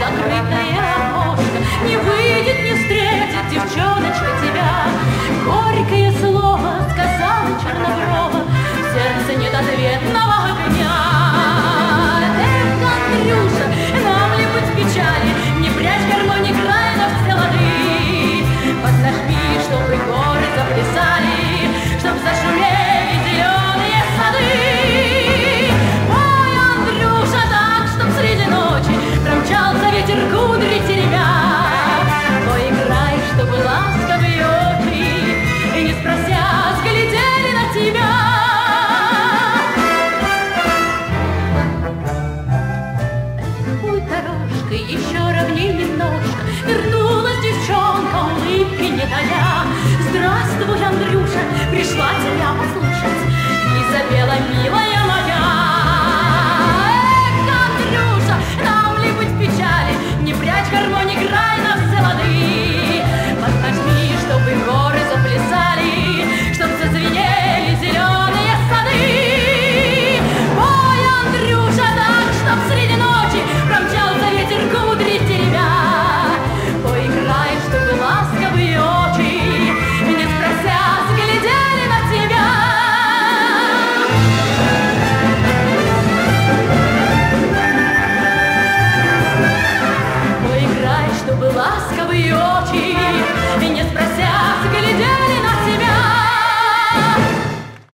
закрытое окошко, не выйдет, не встретит девчоночка тебя. Горькое слово сказала черноброва, в сердце нет ответного огня. Эх, Андрюша, нам ли быть в печали, не прячь горло, не край на все лады. Поднажми, чтобы горы заплясали, чтоб зашумели зеленые сады. Ой, Андрюша, так, чтоб среди ночи промчался ветер кудри теребя. Ой, играй, чтобы ласковые очи, и не спрося, глядели на тебя. Ой, дорожка, еще ровней немножко, вернулась девчонка, улыбки не тая. Здравствуй, Андрюша, пришла тебя послушать, и запела милая